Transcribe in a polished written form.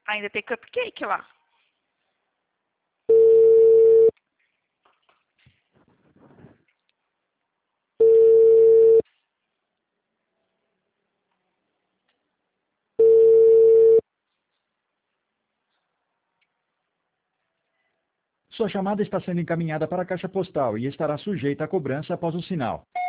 Ainda tem cupcake lá. Sua chamada está sendo encaminhada para a caixa postal e estará sujeita a cobrança após o sinal.